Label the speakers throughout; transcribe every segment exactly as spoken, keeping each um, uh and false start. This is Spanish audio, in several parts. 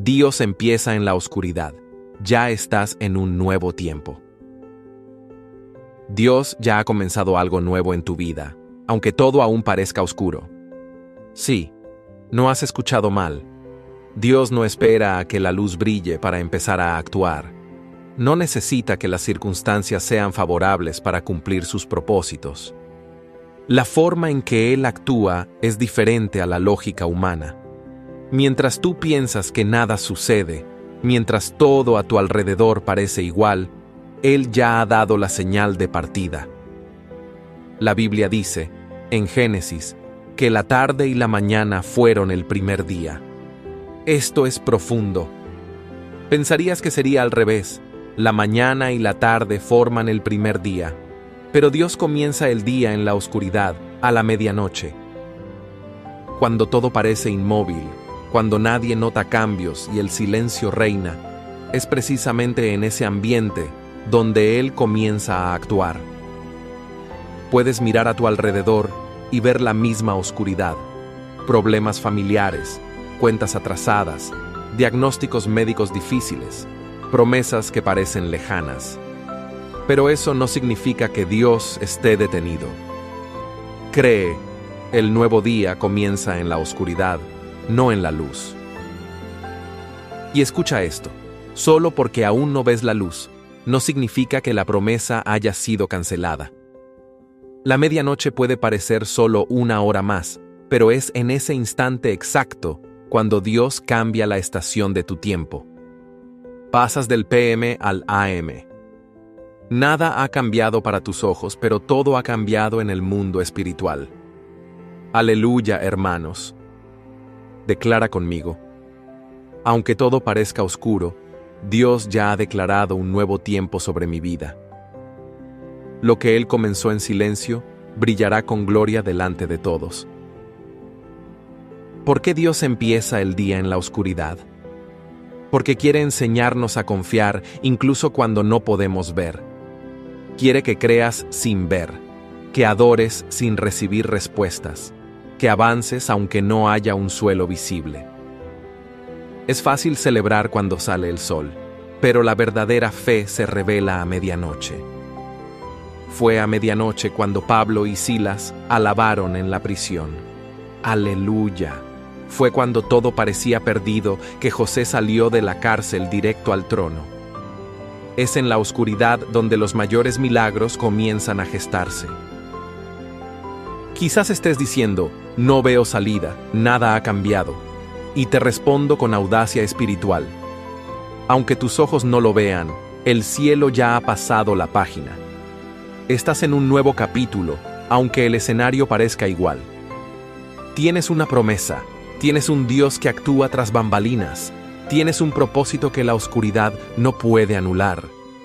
Speaker 1: Dios empieza en la oscuridad. Ya estás en un nuevo tiempo. Dios ya ha comenzado algo nuevo en tu vida, aunque todo aún parezca oscuro. Sí, no has escuchado mal. Dios no espera a que la luz brille para empezar a actuar. No necesita que las circunstancias sean favorables para cumplir sus propósitos. La forma en que Él actúa es diferente a la lógica humana. Mientras tú piensas que nada sucede, mientras todo a tu alrededor parece igual, Él ya ha dado la señal de partida. La Biblia dice, en Génesis, que la tarde y la mañana fueron el primer día. Esto es profundo. Pensarías que sería al revés. La mañana y la tarde forman el primer día, pero Dios comienza el día en la oscuridad, a la medianoche. Cuando todo parece inmóvil, cuando nadie nota cambios y el silencio reina, es precisamente en ese ambiente donde Él comienza a actuar. Puedes mirar a tu alrededor y ver la misma oscuridad, problemas familiares, cuentas atrasadas, diagnósticos médicos difíciles, promesas que parecen lejanas. Pero eso no significa que Dios esté detenido. Cree, el nuevo día comienza en la oscuridad, no en la luz. Y escucha esto, solo porque aún no ves la luz, no significa que la promesa haya sido cancelada. La medianoche puede parecer solo una hora más, pero es en ese instante exacto cuando Dios cambia la estación de tu tiempo. Pasas del P M al A M. Nada ha cambiado para tus ojos, pero todo ha cambiado en el mundo espiritual. Aleluya, hermanos. Declara conmigo. Aunque todo parezca oscuro, Dios ya ha declarado un nuevo tiempo sobre mi vida. Lo que Él comenzó en silencio, brillará con gloria delante de todos. ¿Por qué Dios empieza el día en la oscuridad? Porque quiere enseñarnos a confiar incluso cuando no podemos ver. Quiere que creas sin ver, que adores sin recibir respuestas, que avances aunque no haya un suelo visible. Es fácil celebrar cuando sale el sol, pero la verdadera fe se revela a medianoche. Fue a medianoche cuando Pablo y Silas alabaron en la prisión. ¡Aleluya! Fue cuando todo parecía perdido que José salió de la cárcel directo al trono. Es en la oscuridad donde los mayores milagros comienzan a gestarse. Quizás estés diciendo, no veo salida, nada ha cambiado. Y te respondo con audacia espiritual. Aunque tus ojos no lo vean, el cielo ya ha pasado la página. Estás en un nuevo capítulo, aunque el escenario parezca igual. Tienes una promesa, tienes un Dios que actúa tras bambalinas, tienes un propósito que la oscuridad no puede anular.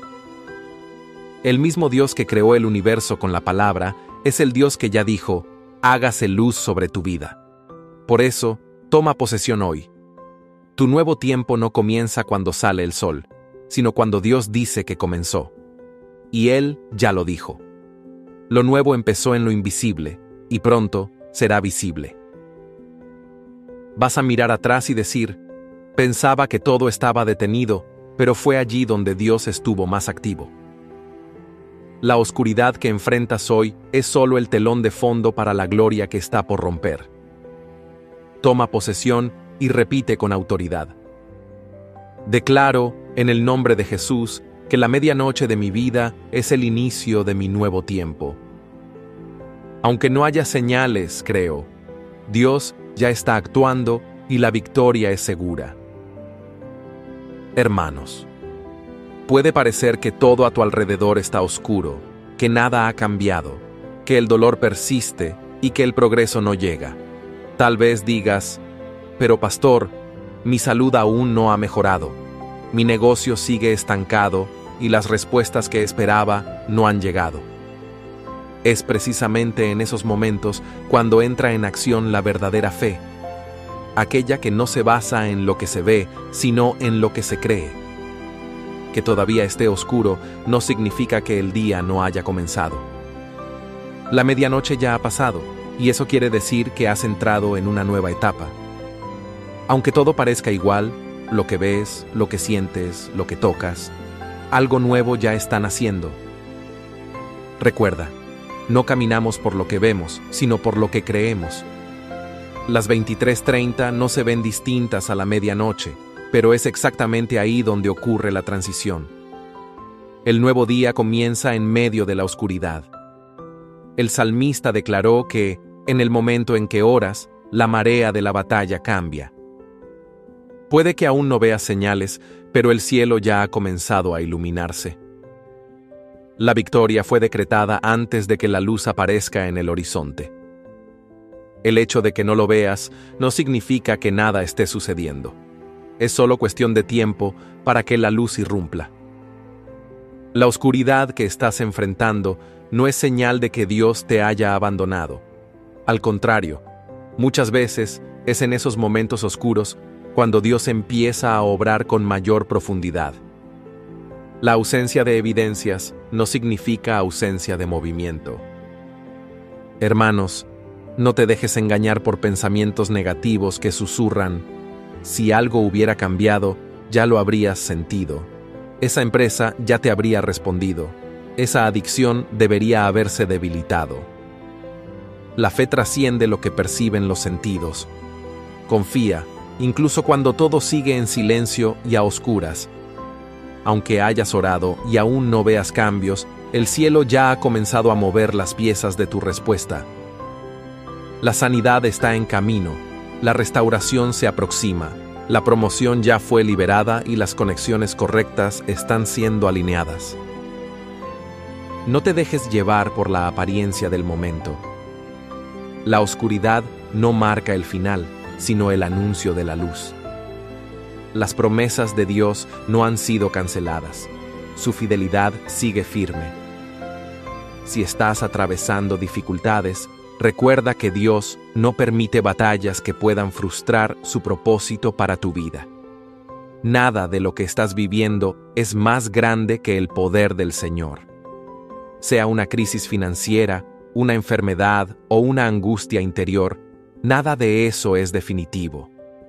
Speaker 1: El mismo Dios que creó el universo con la palabra es el Dios que ya dijo, hágase luz sobre tu vida. Por eso, toma posesión hoy. Tu nuevo tiempo no comienza cuando sale el sol, sino cuando Dios dice que comenzó. Y Él ya lo dijo. Lo nuevo empezó en lo invisible, y pronto será visible. Vas a mirar atrás y decir, pensaba que todo estaba detenido, pero fue allí donde Dios estuvo más activo. La oscuridad que enfrentas hoy es solo el telón de fondo para la gloria que está por romper. Toma posesión y repite con autoridad. Declaro, en el nombre de Jesús, que la medianoche de mi vida es el inicio de mi nuevo tiempo. Aunque no haya señales, creo, Dios ya está actuando y la victoria es segura. Hermanos, puede parecer que todo a tu alrededor está oscuro, que nada ha cambiado, que el dolor persiste y que el progreso no llega. Tal vez digas, pero pastor, mi salud aún no ha mejorado, mi negocio sigue estancado y las respuestas que esperaba no han llegado. Es precisamente en esos momentos cuando entra en acción la verdadera fe, aquella que no se basa en lo que se ve, sino en lo que se cree. Que todavía esté oscuro no significa que el día no haya comenzado. La medianoche ya ha pasado, y eso quiere decir que has entrado en una nueva etapa. Aunque todo parezca igual, lo que ves, lo que sientes, lo que tocas, algo nuevo ya está naciendo. Recuerda, no caminamos por lo que vemos, sino por lo que creemos. Las veintitrés treinta no se ven distintas a la medianoche, pero es exactamente ahí donde ocurre la transición. El nuevo día comienza en medio de la oscuridad. El salmista declaró que, en el momento en que oras, la marea de la batalla cambia. Puede que aún no veas señales, pero el cielo ya ha comenzado a iluminarse. La victoria fue decretada antes de que la luz aparezca en el horizonte. El hecho de que no lo veas no significa que nada esté sucediendo. Es solo cuestión de tiempo para que la luz irrumpa. La oscuridad que estás enfrentando no es señal de que Dios te haya abandonado. Al contrario, muchas veces es en esos momentos oscuros cuando Dios empieza a obrar con mayor profundidad. La ausencia de evidencias no significa ausencia de movimiento. Hermanos, no te dejes engañar por pensamientos negativos que susurran: si algo hubiera cambiado, ya lo habrías sentido. Esa empresa ya te habría respondido. Esa adicción debería haberse debilitado. La fe trasciende lo que perciben los sentidos. Confía, incluso cuando todo sigue en silencio y a oscuras. Aunque hayas orado y aún no veas cambios, el cielo ya ha comenzado a mover las piezas de tu respuesta. La sanidad está en camino, la restauración se aproxima, la promoción ya fue liberada y las conexiones correctas están siendo alineadas. No te dejes llevar por la apariencia del momento. La oscuridad no marca el final, sino el anuncio de la luz. Las promesas de Dios no han sido canceladas. Su fidelidad sigue firme. Si estás atravesando dificultades, recuerda que Dios no permite batallas que puedan frustrar su propósito para tu vida. Nada de lo que estás viviendo es más grande que el poder del Señor. Sea una crisis financiera, una enfermedad o una angustia interior, nada de eso es definitivo.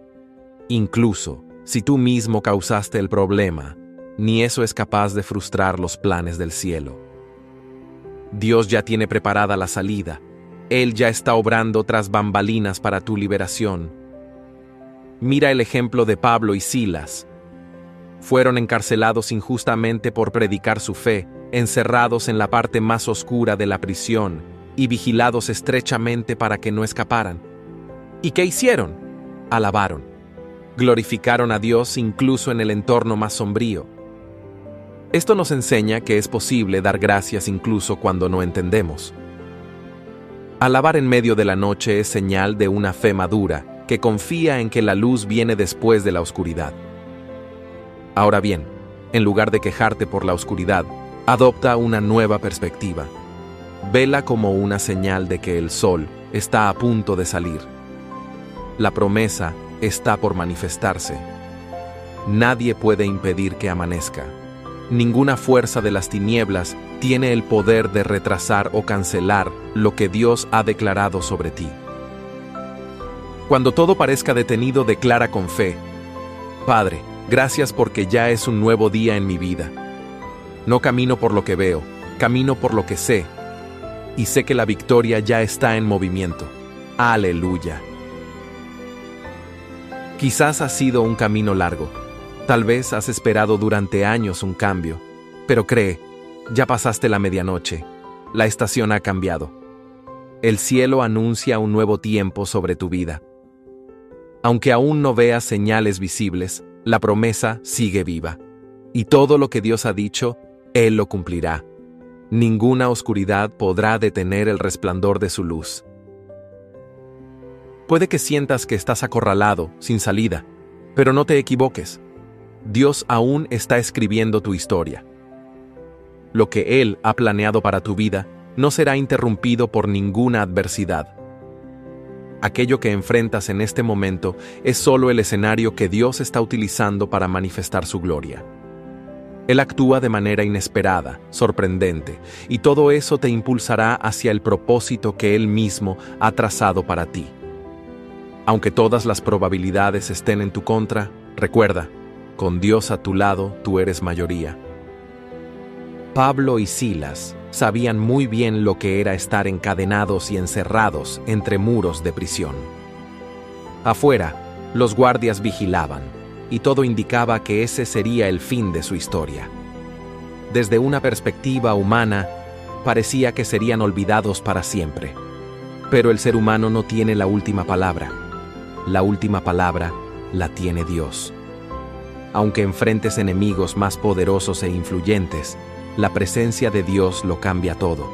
Speaker 1: Incluso si tú mismo causaste el problema, ni eso es capaz de frustrar los planes del cielo. Dios ya tiene preparada la salida. Él ya está obrando tras bambalinas para tu liberación. Mira el ejemplo de Pablo y Silas. Fueron encarcelados injustamente por predicar su fe, encerrados en la parte más oscura de la prisión y vigilados estrechamente para que no escaparan. ¿Y qué hicieron? Alabaron. Glorificaron a Dios incluso en el entorno más sombrío. Esto nos enseña que es posible dar gracias incluso cuando no entendemos. Alabar en medio de la noche es señal de una fe madura que confía en que la luz viene después de la oscuridad. Ahora bien, en lugar de quejarte por la oscuridad, adopta una nueva perspectiva. Vela como una señal de que el sol está a punto de salir. La promesa está por manifestarse. Nadie puede impedir que amanezca. Ninguna fuerza de las tinieblas tiene el poder de retrasar o cancelar lo que Dios ha declarado sobre ti. Cuando todo parezca detenido, declara con fe: Padre, gracias porque ya es un nuevo día en mi vida. No camino por lo que veo, camino por lo que sé, y sé que la victoria ya está en movimiento. ¡Aleluya! Quizás ha sido un camino largo. Tal vez has esperado durante años un cambio, pero cree, ya pasaste la medianoche. La estación ha cambiado. El cielo anuncia un nuevo tiempo sobre tu vida. Aunque aún no veas señales visibles, la promesa sigue viva. Y todo lo que Dios ha dicho, Él lo cumplirá. Ninguna oscuridad podrá detener el resplandor de su luz. Puede que sientas que estás acorralado, sin salida, pero no te equivoques. Dios aún está escribiendo tu historia. Lo que Él ha planeado para tu vida no será interrumpido por ninguna adversidad. Aquello que enfrentas en este momento es solo el escenario que Dios está utilizando para manifestar su gloria. Él actúa de manera inesperada, sorprendente, y todo eso te impulsará hacia el propósito que Él mismo ha trazado para ti. Aunque todas las probabilidades estén en tu contra, recuerda, con Dios a tu lado, tú eres mayoría. Pablo y Silas sabían muy bien lo que era estar encadenados y encerrados entre muros de prisión. Afuera, los guardias vigilaban, y todo indicaba que ese sería el fin de su historia. Desde una perspectiva humana, parecía que serían olvidados para siempre. Pero el ser humano no tiene la última palabra. La última palabra la tiene Dios. Aunque enfrentes enemigos más poderosos e influyentes, la presencia de Dios lo cambia todo.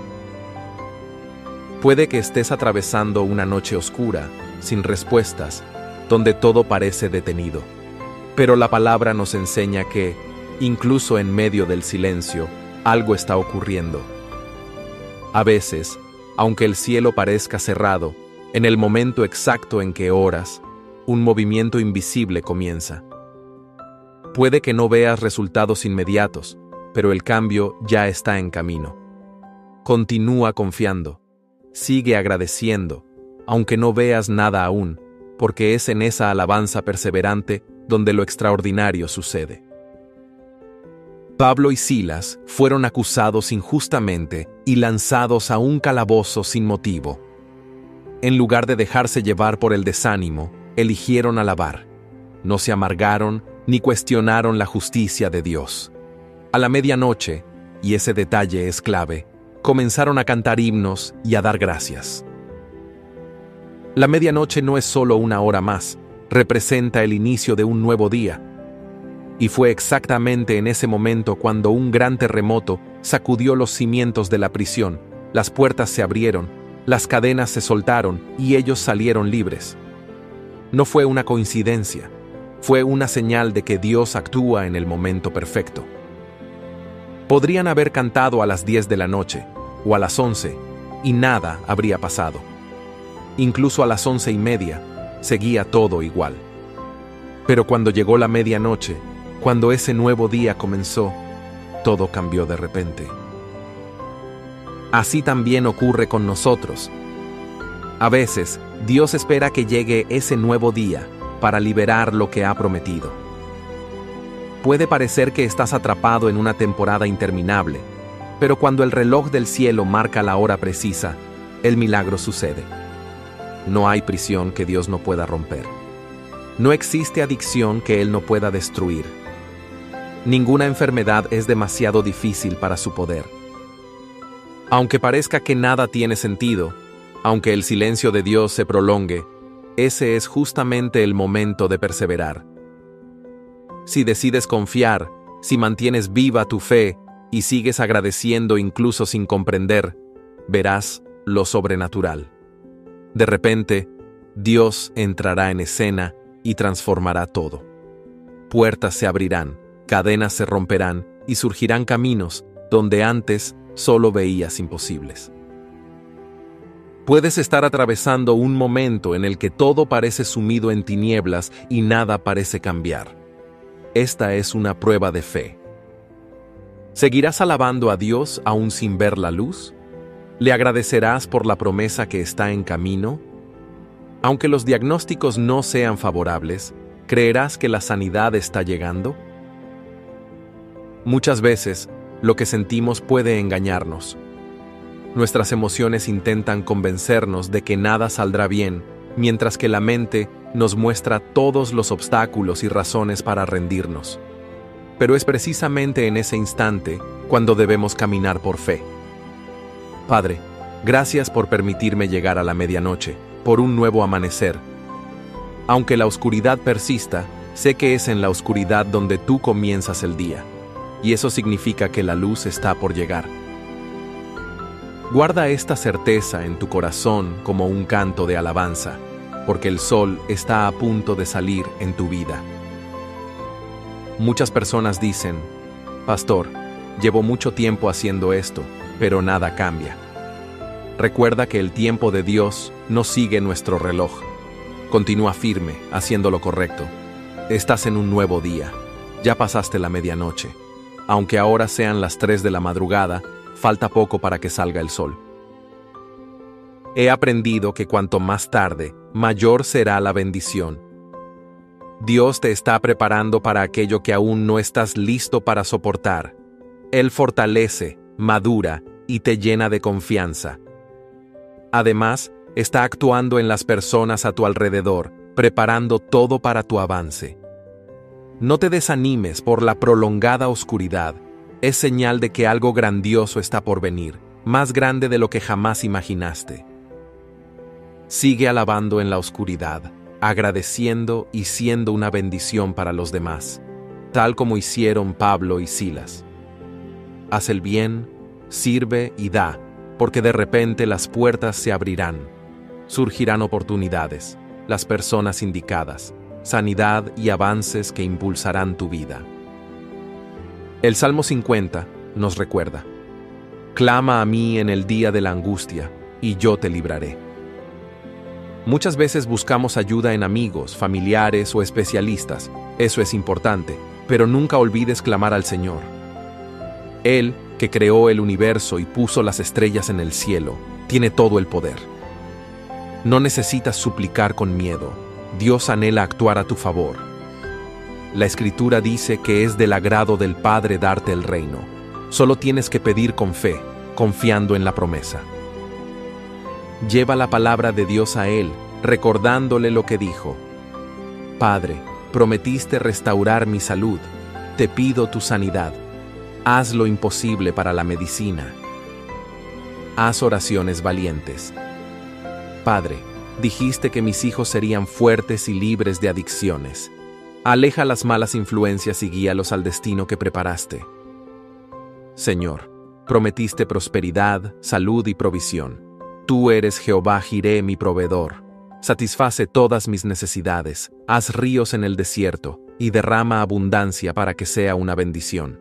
Speaker 1: Puede que estés atravesando una noche oscura, sin respuestas, donde todo parece detenido. Pero la palabra nos enseña que, incluso en medio del silencio, algo está ocurriendo. A veces, aunque el cielo parezca cerrado, en el momento exacto en que oras, un movimiento invisible comienza. Puede que no veas resultados inmediatos, pero el cambio ya está en camino. Continúa confiando, sigue agradeciendo, aunque no veas nada aún, porque es en esa alabanza perseverante donde lo extraordinario sucede. Pablo y Silas fueron acusados injustamente y lanzados a un calabozo sin motivo. En lugar de dejarse llevar por el desánimo, eligieron alabar. No se amargaron ni cuestionaron la justicia de Dios. A la medianoche, y ese detalle es clave, comenzaron a cantar himnos y a dar gracias. La medianoche no es solo una hora más, representa el inicio de un nuevo día. Y fue exactamente en ese momento cuando un gran terremoto sacudió los cimientos de la prisión, las puertas se abrieron, las cadenas se soltaron y ellos salieron libres. No fue una coincidencia, fue una señal de que Dios actúa en el momento perfecto. Podrían haber cantado a las diez de la noche, o a las once, y nada habría pasado. Incluso a las once y media, seguía todo igual. Pero cuando llegó la medianoche, cuando ese nuevo día comenzó, todo cambió de repente. Así también ocurre con nosotros. A veces, Dios espera que llegue ese nuevo día para liberar lo que ha prometido. Puede parecer que estás atrapado en una temporada interminable, pero cuando el reloj del cielo marca la hora precisa, el milagro sucede. No hay prisión que Dios no pueda romper. No existe adicción que Él no pueda destruir. Ninguna enfermedad es demasiado difícil para su poder. Aunque parezca que nada tiene sentido, aunque el silencio de Dios se prolongue, ese es justamente el momento de perseverar. Si decides confiar, si mantienes viva tu fe y sigues agradeciendo incluso sin comprender, verás lo sobrenatural. De repente, Dios entrará en escena y transformará todo. Puertas se abrirán, cadenas se romperán y surgirán caminos donde antes solo veías imposibles. Puedes estar atravesando un momento en el que todo parece sumido en tinieblas y nada parece cambiar. Esta es una prueba de fe. ¿Seguirás alabando a Dios aún sin ver la luz? ¿Le agradecerás por la promesa que está en camino? Aunque los diagnósticos no sean favorables, ¿creerás que la sanidad está llegando? Muchas veces, lo que sentimos puede engañarnos. Nuestras emociones intentan convencernos de que nada saldrá bien, mientras que la mente nos muestra todos los obstáculos y razones para rendirnos. Pero es precisamente en ese instante cuando debemos caminar por fe. Padre, gracias por permitirme llegar a la medianoche, por un nuevo amanecer. Aunque la oscuridad persista, sé que es en la oscuridad donde tú comienzas el día, y eso significa que la luz está por llegar. Guarda esta certeza en tu corazón como un canto de alabanza, porque el sol está a punto de salir en tu vida. Muchas personas dicen, Pastor, llevo mucho tiempo haciendo esto, pero nada cambia. Recuerda que el tiempo de Dios no sigue nuestro reloj. Continúa firme, haciendo lo correcto. Estás en un nuevo día. Ya pasaste la medianoche. Aunque ahora sean las tres de la madrugada, falta poco para que salga el sol. He aprendido que cuanto más tarde, mayor será la bendición. Dios te está preparando para aquello que aún no estás listo para soportar. Él fortalece, madura y te llena de confianza. Además, está actuando en las personas a tu alrededor, preparando todo para tu avance. No te desanimes por la prolongada oscuridad. Es señal de que algo grandioso está por venir, más grande de lo que jamás imaginaste. Sigue alabando en la oscuridad, agradeciendo y siendo una bendición para los demás, tal como hicieron Pablo y Silas. Haz el bien, sirve y da, porque de repente las puertas se abrirán. Surgirán oportunidades, las personas indicadas, sanidad y avances que impulsarán tu vida. El Salmo cincuenta nos recuerda: clama a mí en el día de la angustia, y yo te libraré. Muchas veces buscamos ayuda en amigos, familiares o especialistas. Eso es importante, pero nunca olvides clamar al Señor. Él, que creó el universo y puso las estrellas en el cielo, tiene todo el poder. No necesitas suplicar con miedo. Dios anhela actuar a tu favor. La Escritura dice que es del agrado del Padre darte el reino. Solo tienes que pedir con fe, confiando en la promesa. Lleva la palabra de Dios a Él, recordándole lo que dijo. Padre, prometiste restaurar mi salud. Te pido tu sanidad. Haz lo imposible para la medicina. Haz oraciones valientes. Padre, dijiste que mis hijos serían fuertes y libres de adicciones. Aleja las malas influencias y guíalos al destino que preparaste. Señor, prometiste prosperidad, salud y provisión. Tú eres Jehová Jireh, mi proveedor. Satisface todas mis necesidades, haz ríos en el desierto y derrama abundancia para que sea una bendición.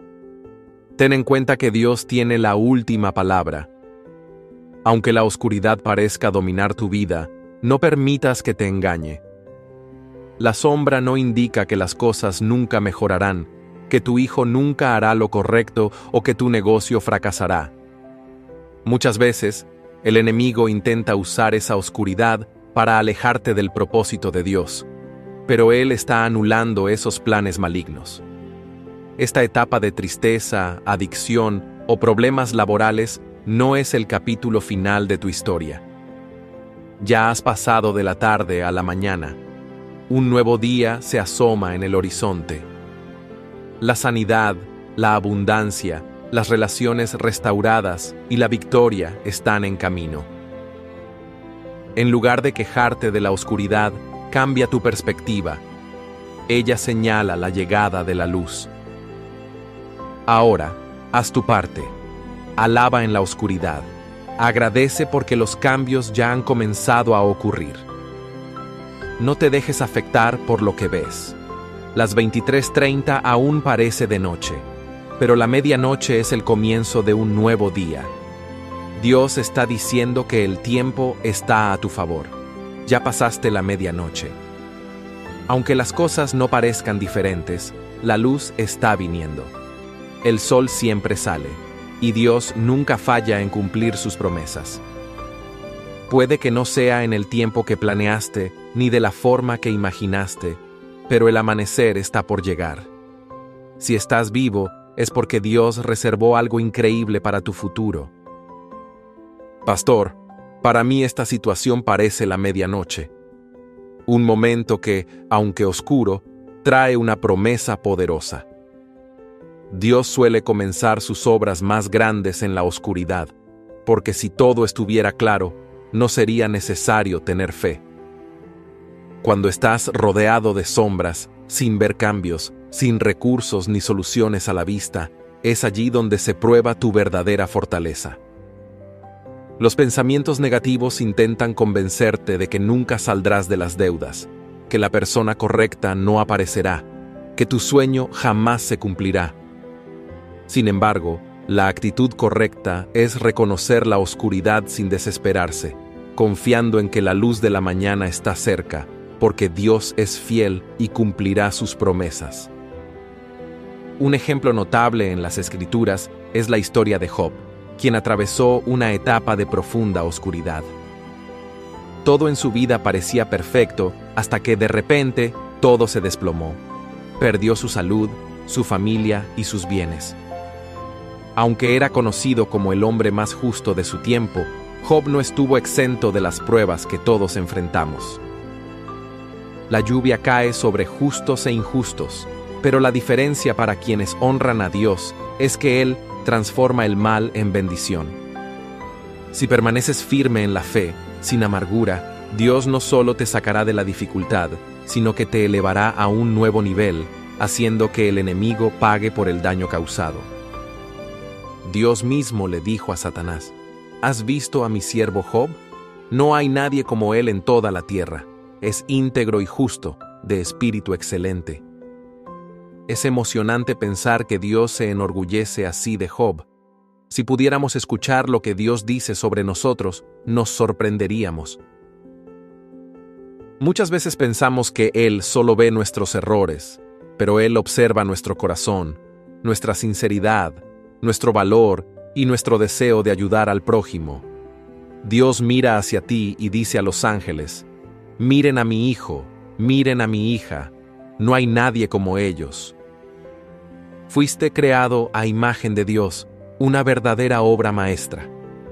Speaker 1: Ten en cuenta que Dios tiene la última palabra. Aunque la oscuridad parezca dominar tu vida, no permitas que te engañe. La sombra no indica que las cosas nunca mejorarán, que tu hijo nunca hará lo correcto o que tu negocio fracasará. Muchas veces, el enemigo intenta usar esa oscuridad para alejarte del propósito de Dios, pero Él está anulando esos planes malignos. Esta etapa de tristeza, adicción o problemas laborales no es el capítulo final de tu historia. Ya has pasado de la tarde a la mañana. Un nuevo día se asoma en el horizonte. La sanidad, la abundancia, las relaciones restauradas y la victoria están en camino. En lugar de quejarte de la oscuridad, cambia tu perspectiva. Ella señala la llegada de la luz. Ahora, haz tu parte. Alaba en la oscuridad. Agradece porque los cambios ya han comenzado a ocurrir. No te dejes afectar por lo que ves. Las veintitrés treinta aún parece de noche, pero la medianoche es el comienzo de un nuevo día. Dios está diciendo que el tiempo está a tu favor. Ya pasaste la medianoche. Aunque las cosas no parezcan diferentes, la luz está viniendo. El sol siempre sale, y Dios nunca falla en cumplir sus promesas. Puede que no sea en el tiempo que planeaste, ni de la forma que imaginaste, pero el amanecer está por llegar. Si estás vivo, es porque Dios reservó algo increíble para tu futuro. Pastor, para mí esta situación parece la medianoche. Un momento que, aunque oscuro, trae una promesa poderosa. Dios suele comenzar sus obras más grandes en la oscuridad, porque si todo estuviera claro, no sería necesario tener fe. Cuando estás rodeado de sombras, sin ver cambios, sin recursos ni soluciones a la vista, es allí donde se prueba tu verdadera fortaleza. Los pensamientos negativos intentan convencerte de que nunca saldrás de las deudas, que la persona correcta no aparecerá, que tu sueño jamás se cumplirá. Sin embargo, la actitud correcta es reconocer la oscuridad sin desesperarse, confiando en que la luz de la mañana está cerca, porque Dios es fiel y cumplirá sus promesas. Un ejemplo notable en las Escrituras es la historia de Job, quien atravesó una etapa de profunda oscuridad. Todo en su vida parecía perfecto hasta que de repente todo se desplomó. Perdió su salud, su familia y sus bienes. Aunque era conocido como el hombre más justo de su tiempo, Job no estuvo exento de las pruebas que todos enfrentamos. La lluvia cae sobre justos e injustos, pero la diferencia para quienes honran a Dios es que Él transforma el mal en bendición. Si permaneces firme en la fe, sin amargura, Dios no solo te sacará de la dificultad, sino que te elevará a un nuevo nivel, haciendo que el enemigo pague por el daño causado. Dios mismo le dijo a Satanás: ¿Has visto a mi siervo Job? No hay nadie como él en toda la tierra. Es íntegro y justo, de espíritu excelente. Es emocionante pensar que Dios se enorgullece así de Job. Si pudiéramos escuchar lo que Dios dice sobre nosotros, nos sorprenderíamos. Muchas veces pensamos que Él solo ve nuestros errores, pero Él observa nuestro corazón, nuestra sinceridad, nuestro valor y nuestro deseo de ayudar al prójimo. Dios mira hacia ti y dice a los ángeles: miren a mi hijo, miren a mi hija, no hay nadie como ellos. Fuiste creado a imagen de Dios, una verdadera obra maestra.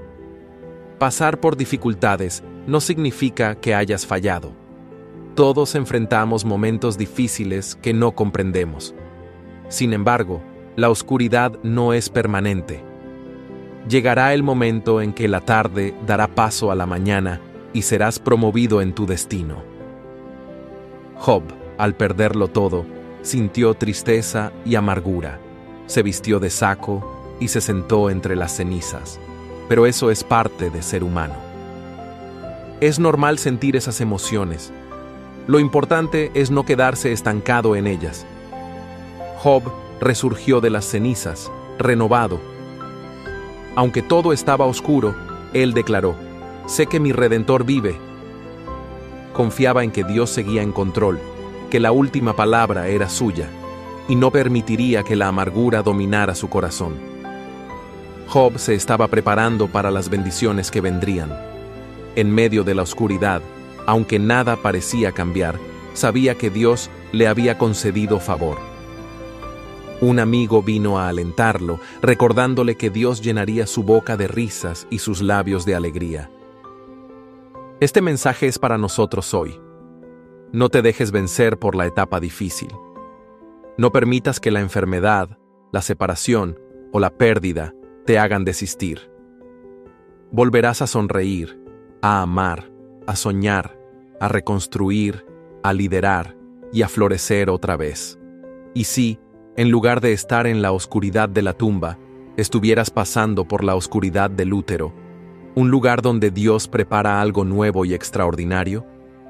Speaker 1: Pasar por dificultades no significa que hayas fallado. Todos enfrentamos momentos difíciles que no comprendemos. Sin embargo, la oscuridad no es permanente. Llegará el momento en que la tarde dará paso a la mañana y serás promovido en tu destino. Job, al perderlo todo, sintió tristeza y amargura. Se vistió de saco y se sentó entre las cenizas. Pero eso es parte de ser humano. Es normal sentir esas emociones. Lo importante es no quedarse estancado en ellas. Job resurgió de las cenizas, renovado. Aunque todo estaba oscuro, él declaró: sé que mi Redentor vive. Confiaba en que Dios seguía en control, que la última palabra era suya, y no permitiría que la amargura dominara su corazón. Job se estaba preparando para las bendiciones que vendrían. En medio de la oscuridad, aunque nada parecía cambiar, sabía que Dios le había concedido favor. Un amigo vino a alentarlo, recordándole que Dios llenaría su boca de risas y sus labios de alegría. Este mensaje es para nosotros hoy. No te dejes vencer por la etapa difícil. No permitas que la enfermedad, la separación o la pérdida te hagan desistir. Volverás a sonreír, a amar, a soñar, a reconstruir, a liderar y a florecer otra vez. Y si, en lugar de estar en la oscuridad de la tumba, estuvieras pasando por la oscuridad del útero, un lugar donde Dios prepara algo nuevo y extraordinario,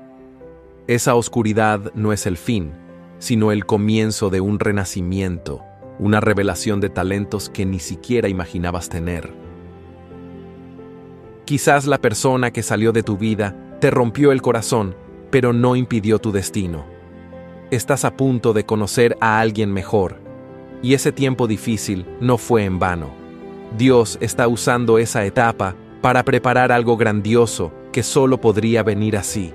Speaker 1: esa oscuridad no es el fin, sino el comienzo de un renacimiento, una revelación de talentos que ni siquiera imaginabas tener. Quizás la persona que salió de tu vida te rompió el corazón, pero no impidió tu destino. Estás a punto de conocer a alguien mejor, y ese tiempo difícil no fue en vano. Dios está usando esa etapa para preparar algo grandioso que solo podría venir así.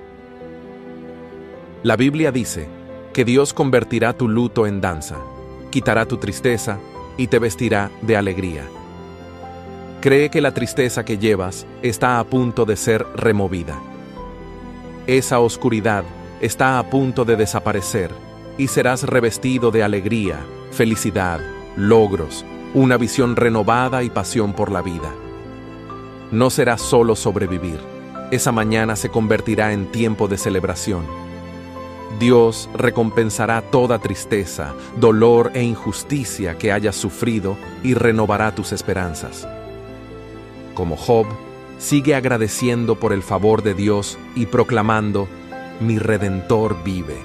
Speaker 1: La Biblia dice que Dios convertirá tu luto en danza, quitará tu tristeza y te vestirá de alegría. Cree que la tristeza que llevas está a punto de ser removida. Esa oscuridad está a punto de desaparecer y serás revestido de alegría, felicidad, logros, una visión renovada y pasión por la vida. No será solo sobrevivir. Esa mañana se convertirá en tiempo de celebración. Dios recompensará toda tristeza, dolor e injusticia que hayas sufrido y renovará tus esperanzas. Como Job, sigue agradeciendo por el favor de Dios y proclamando: mi Redentor vive.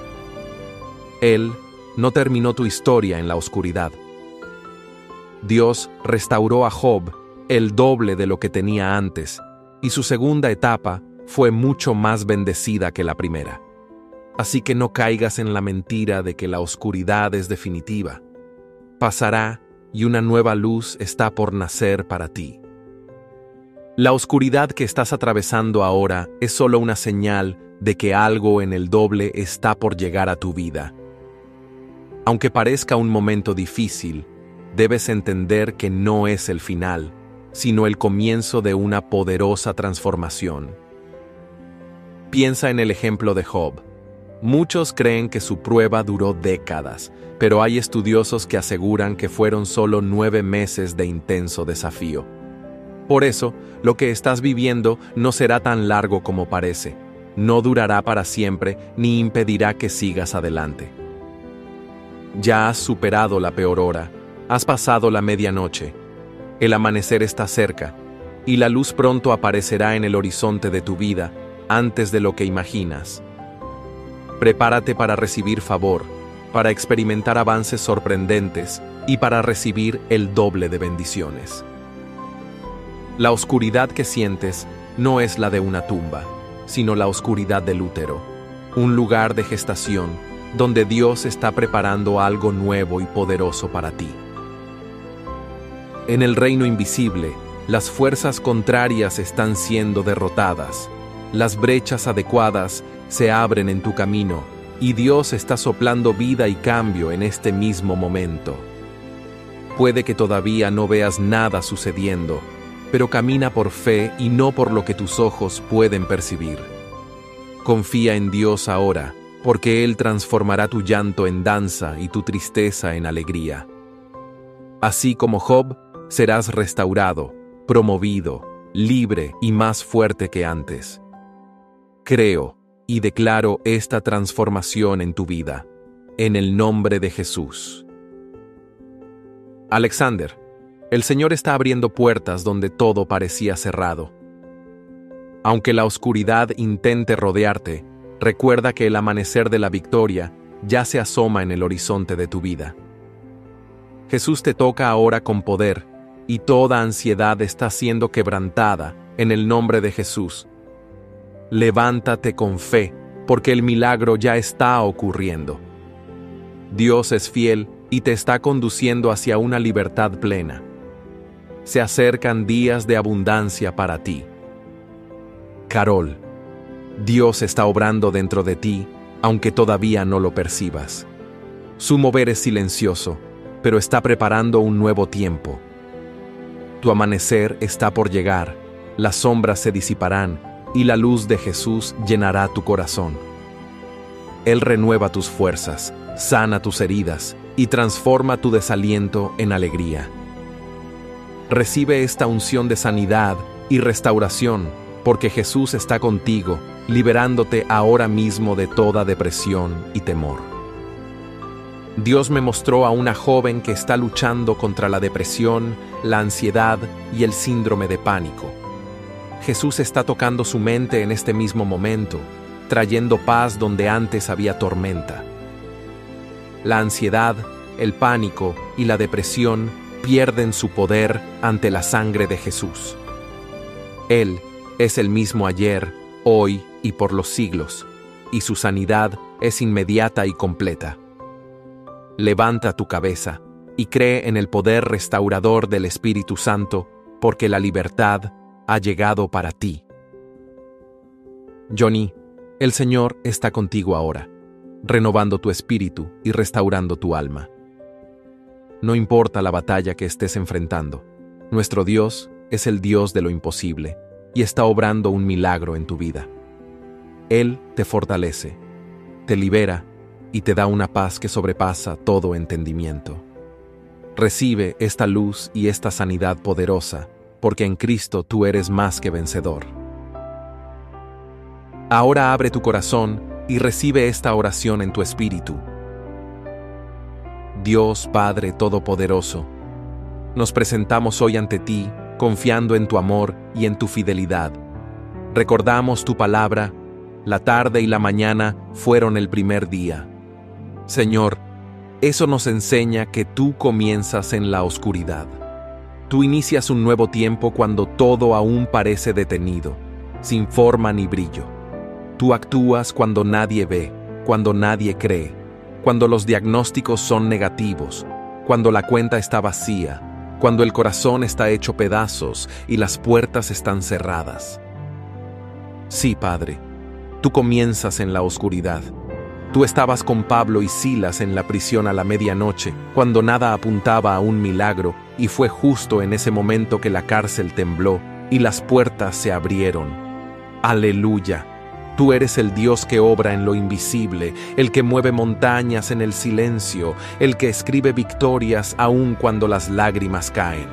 Speaker 1: Él no terminó tu historia en la oscuridad. Dios restauró a Job el doble de lo que tenía antes, y su segunda etapa fue mucho más bendecida que la primera. Así que no caigas en la mentira de que la oscuridad es definitiva. Pasará y una nueva luz está por nacer para ti. La oscuridad que estás atravesando ahora es solo una señal de que algo en el doble está por llegar a tu vida. Aunque parezca un momento difícil, debes entender que no es el final, sino el comienzo de una poderosa transformación. Piensa en el ejemplo de Job. Muchos creen que su prueba duró décadas, pero hay estudiosos que aseguran que fueron solo nueve meses de intenso desafío. Por eso, lo que estás viviendo no será tan largo como parece, no durará para siempre ni impedirá que sigas adelante. Ya has superado la peor hora, has pasado la medianoche, el amanecer está cerca, y la luz pronto aparecerá en el horizonte de tu vida, antes de lo que imaginas. Prepárate para recibir favor, para experimentar avances sorprendentes y para recibir el doble de bendiciones. La oscuridad que sientes no es la de una tumba, sino la oscuridad del útero, un lugar de gestación donde Dios está preparando algo nuevo y poderoso para ti. En el reino invisible, las fuerzas contrarias están siendo derrotadas, las brechas adecuadas se abren en tu camino y Dios está soplando vida y cambio en este mismo momento. Puede que todavía no veas nada sucediendo, pero camina por fe y no por lo que tus ojos pueden percibir. Confía en Dios ahora, porque Él transformará tu llanto en danza y tu tristeza en alegría. Así como Job, serás restaurado, promovido, libre y más fuerte que antes. Creo y declaro esta transformación en tu vida, en el nombre de Jesús. Alexander, el Señor está abriendo puertas donde todo parecía cerrado. Aunque la oscuridad intente rodearte, recuerda que el amanecer de la victoria ya se asoma en el horizonte de tu vida. Jesús te toca ahora con poder, y toda ansiedad está siendo quebrantada en el nombre de Jesús. Levántate con fe, porque el milagro ya está ocurriendo. Dios es fiel y te está conduciendo hacia una libertad plena. Se acercan días de abundancia para ti. Carol, Dios está obrando dentro de ti, aunque todavía no lo percibas. Su mover es silencioso, pero está preparando un nuevo tiempo. Tu amanecer está por llegar, las sombras se disiparán y la luz de Jesús llenará tu corazón. Él renueva tus fuerzas, sana tus heridas y transforma tu desaliento en alegría. Recibe esta unción de sanidad y restauración, porque Jesús está contigo, liberándote ahora mismo de toda depresión y temor. Dios me mostró a una joven que está luchando contra la depresión, la ansiedad y el síndrome de pánico. Jesús está tocando su mente en este mismo momento, trayendo paz donde antes había tormenta. La ansiedad, el pánico y la depresión pierden su poder ante la sangre de Jesús. Él es el mismo ayer, hoy y por los siglos, y su sanidad es inmediata y completa. Levanta tu cabeza y cree en el poder restaurador del Espíritu Santo, porque la libertad ha llegado para ti. Johnny, el Señor está contigo ahora, renovando tu espíritu y restaurando tu alma. No importa la batalla que estés enfrentando, nuestro Dios es el Dios de lo imposible y está obrando un milagro en tu vida. Él te fortalece, te libera y te da una paz que sobrepasa todo entendimiento. Recibe esta luz y esta sanidad poderosa, porque en Cristo tú eres más que vencedor. Ahora abre tu corazón y recibe esta oración en tu espíritu. Dios Padre Todopoderoso, nos presentamos hoy ante ti, confiando en tu amor y en tu fidelidad. Recordamos tu palabra, la tarde y la mañana fueron el primer día. Señor, eso nos enseña que tú comienzas en la oscuridad. Tú inicias un nuevo tiempo cuando todo aún parece detenido, sin forma ni brillo. Tú actúas cuando nadie ve, cuando nadie cree, cuando los diagnósticos son negativos, cuando la cuenta está vacía, cuando el corazón está hecho pedazos y las puertas están cerradas. Sí, Padre, tú comienzas en la oscuridad. Tú estabas con Pablo y Silas en la prisión a la medianoche, cuando nada apuntaba a un milagro, y fue justo en ese momento que la cárcel tembló y las puertas se abrieron. ¡Aleluya! Tú eres el Dios que obra en lo invisible, el que mueve montañas en el silencio, el que escribe victorias aun cuando las lágrimas caen.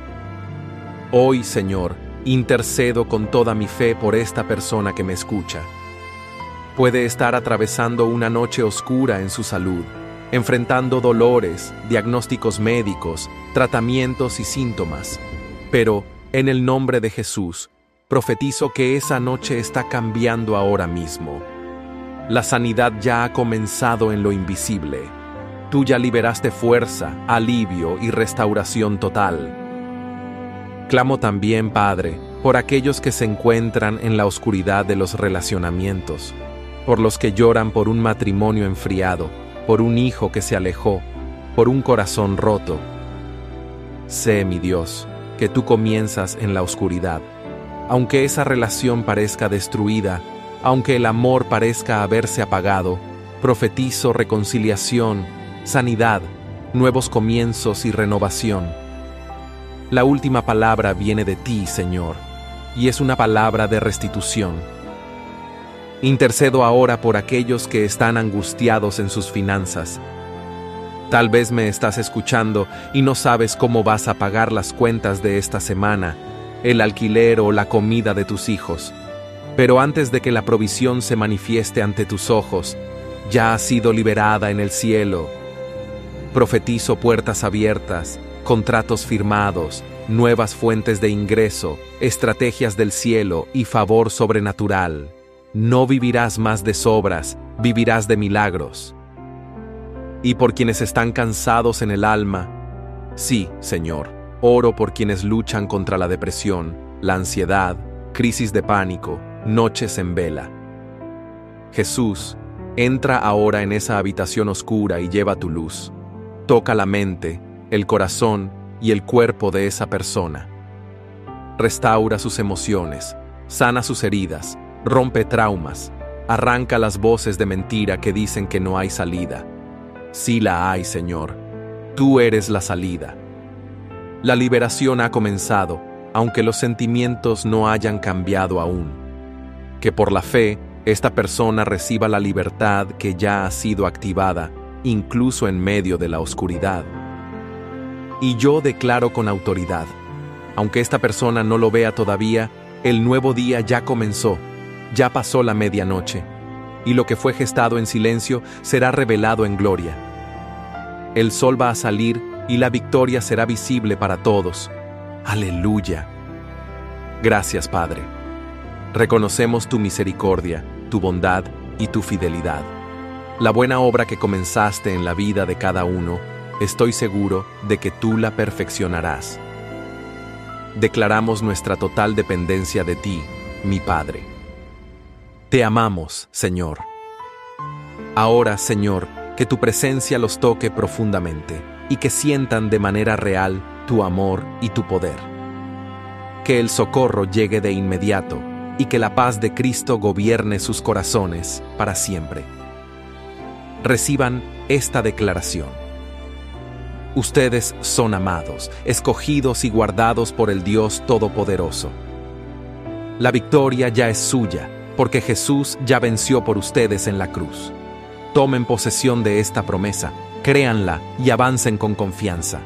Speaker 1: Hoy, Señor, intercedo con toda mi fe por esta persona que me escucha. Puede estar atravesando una noche oscura en su salud, enfrentando dolores, diagnósticos médicos, tratamientos y síntomas. Pero, en el nombre de Jesús, profetizo que esa noche está cambiando ahora mismo. La sanidad ya ha comenzado en lo invisible. Tú ya liberaste fuerza, alivio y restauración total. Clamo también, Padre, por aquellos que se encuentran en la oscuridad de los relacionamientos, por los que lloran por un matrimonio enfriado, por un hijo que se alejó, por un corazón roto. Sé, mi Dios, que tú comienzas en la oscuridad. Aunque esa relación parezca destruida, aunque el amor parezca haberse apagado, profetizo reconciliación, sanidad, nuevos comienzos y renovación. La última palabra viene de ti, Señor, y es una palabra de restitución. Intercedo ahora por aquellos que están angustiados en sus finanzas. Tal vez me estás escuchando y no sabes cómo vas a pagar las cuentas de esta semana, el alquiler o la comida de tus hijos. Pero antes de que la provisión se manifieste ante tus ojos, ya ha sido liberada en el cielo. Profetizo puertas abiertas, contratos firmados, nuevas fuentes de ingreso, estrategias del cielo y favor sobrenatural. No vivirás más de sobras, vivirás de milagros. Y por quienes están cansados en el alma, sí, Señor, oro por quienes luchan contra la depresión, la ansiedad, crisis de pánico, noches en vela. Jesús, entra ahora en esa habitación oscura y lleva tu luz. Toca la mente, el corazón y el cuerpo de esa persona. Restaura sus emociones, sana sus heridas, rompe traumas, arranca las voces de mentira que dicen que no hay salida. Sí la hay, Señor. Tú eres la salida. La liberación ha comenzado, aunque los sentimientos no hayan cambiado aún. Que por la fe, esta persona reciba la libertad que ya ha sido activada, incluso en medio de la oscuridad. Y yo declaro con autoridad, aunque esta persona no lo vea todavía, el nuevo día ya comenzó, ya pasó la medianoche, y lo que fue gestado en silencio será revelado en gloria. El sol va a salir y la victoria será visible para todos. ¡Aleluya! Gracias, Padre. Reconocemos tu misericordia, tu bondad y tu fidelidad. La buena obra que comenzaste en la vida de cada uno, estoy seguro de que tú la perfeccionarás. Declaramos nuestra total dependencia de ti, mi Padre. Te amamos, Señor. Ahora, Señor, que tu presencia los toque profundamente y que sientan de manera real tu amor y tu poder. Que el socorro llegue de inmediato y que la paz de Cristo gobierne sus corazones para siempre. Reciban esta declaración. Ustedes son amados, escogidos y guardados por el Dios Todopoderoso. La victoria ya es suya, porque Jesús ya venció por ustedes en la cruz. Tomen posesión de esta promesa, créanla y avancen con confianza.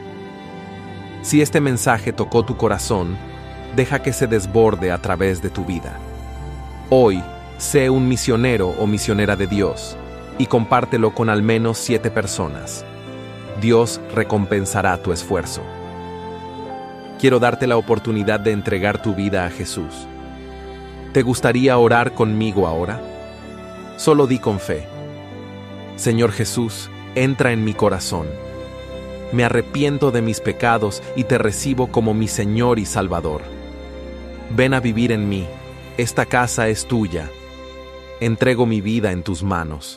Speaker 1: Si este mensaje tocó tu corazón, deja que se desborde a través de tu vida. Hoy, sé un misionero o misionera de Dios y compártelo con al menos siete personas. Dios recompensará tu esfuerzo. Quiero darte la oportunidad de entregar tu vida a Jesús. ¿Te gustaría orar conmigo ahora? Solo di con fe. Señor Jesús, entra en mi corazón. Me arrepiento de mis pecados y te recibo como mi Señor y Salvador. Ven a vivir en mí. Esta casa es tuya. Entrego mi vida en tus manos.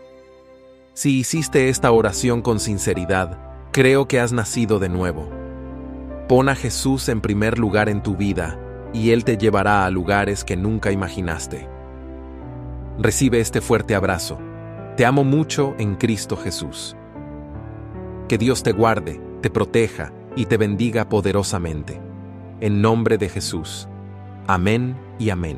Speaker 1: Si hiciste esta oración con sinceridad, creo que has nacido de nuevo. Pon a Jesús en primer lugar en tu vida, y Él te llevará a lugares que nunca imaginaste. Recibe este fuerte abrazo. Te amo mucho en Cristo Jesús. Que Dios te guarde, te proteja y te bendiga poderosamente. En nombre de Jesús. Amén y amén.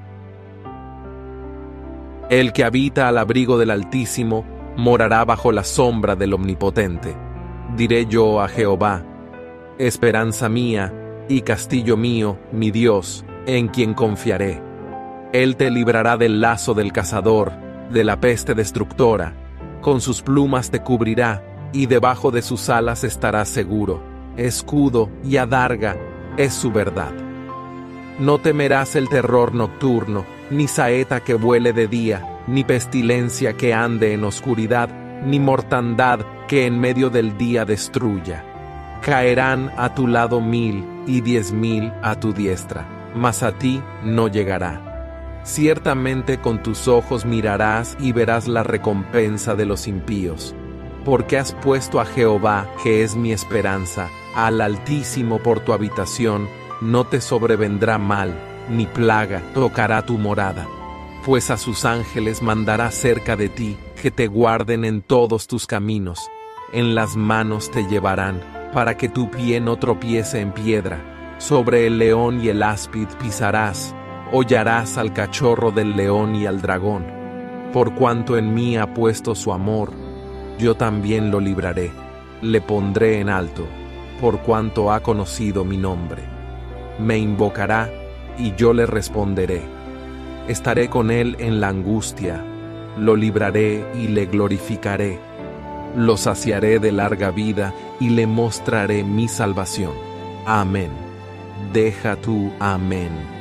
Speaker 1: El que habita al abrigo del Altísimo morará bajo la sombra del Omnipotente. Diré yo a Jehová: esperanza mía y castillo mío, mi Dios, en quien confiaré. Él te librará del lazo del cazador, de la peste destructora. Con sus plumas te cubrirá, y debajo de sus alas estarás seguro. Escudo y adarga es su verdad. No temerás el terror nocturno, ni saeta que vuele de día, ni pestilencia que ande en oscuridad, ni mortandad que en medio del día destruya. Caerán a tu lado mil y diez mil a tu diestra, mas a ti no llegará. Ciertamente con tus ojos mirarás y verás la recompensa de los impíos. Porque has puesto a Jehová, que es mi esperanza, al Altísimo por tu habitación, no te sobrevendrá mal, ni plaga tocará tu morada. Pues a sus ángeles mandará cerca de ti, que te guarden en todos tus caminos. En las manos te llevarán, para que tu pie no tropiece en piedra. Sobre el león y el áspid pisarás, hollarás al cachorro del león y al dragón. Por cuanto en mí ha puesto su amor, yo también lo libraré, le pondré en alto, por cuanto ha conocido mi nombre. Me invocará, y yo le responderé. Estaré con él en la angustia, lo libraré y le glorificaré. Lo saciaré de larga vida y le mostraré mi salvación. Amén. Deja tu amén.